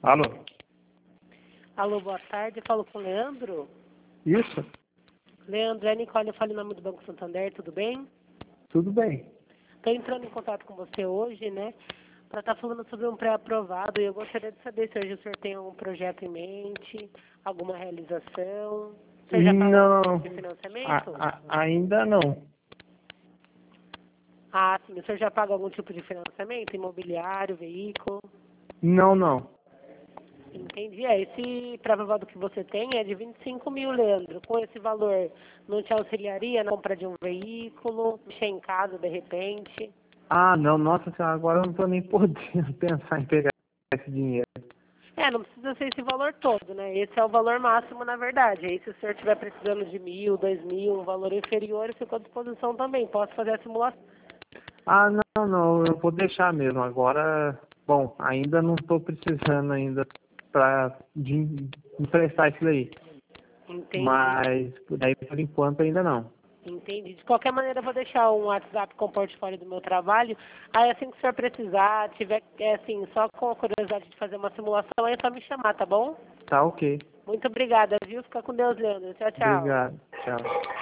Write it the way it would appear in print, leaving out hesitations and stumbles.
Alô? Alô, boa tarde. Falo com o Leandro. Isso? Leandro, é Nicole, eu falo em nome do Banco Santander, tudo bem? Tudo bem. Estou entrando em contato com você hoje, né? Para estar falando sobre um pré-aprovado e eu gostaria de saber se hoje o senhor tem algum projeto em mente, alguma realização. Você já pagou algum Não, tipo de financiamento? ainda não. Ah, sim. O senhor já paga algum tipo de financiamento? Imobiliário, veículo? Não. Entendi. Esse pré-aprovado que você tem é de 25 mil, Leandro. Com esse valor, não te auxiliaria na compra de um veículo, mexer em casa de repente? Não, nossa senhora, agora eu não tô nem podendo pensar em pegar esse dinheiro. Não precisa ser esse valor todo, né? Esse é o valor máximo, na verdade. Aí, se o senhor estiver precisando de 1.000, 2.000, um valor inferior, eu fico à disposição também. Posso fazer a simulação. Não, eu vou deixar mesmo. Agora, bom, ainda não tô precisando ainda de emprestar isso daí. Entendi. Mas, daí por enquanto ainda não. Entendi. De qualquer maneira, eu vou deixar um WhatsApp com o portfólio do meu trabalho. Aí, assim que o senhor precisar, tiver, assim, só com a curiosidade de fazer uma simulação, aí é só me chamar, tá bom? Tá ok. Muito obrigada, viu? Fica com Deus, Leandro. Tchau, tchau. Obrigado. Tchau.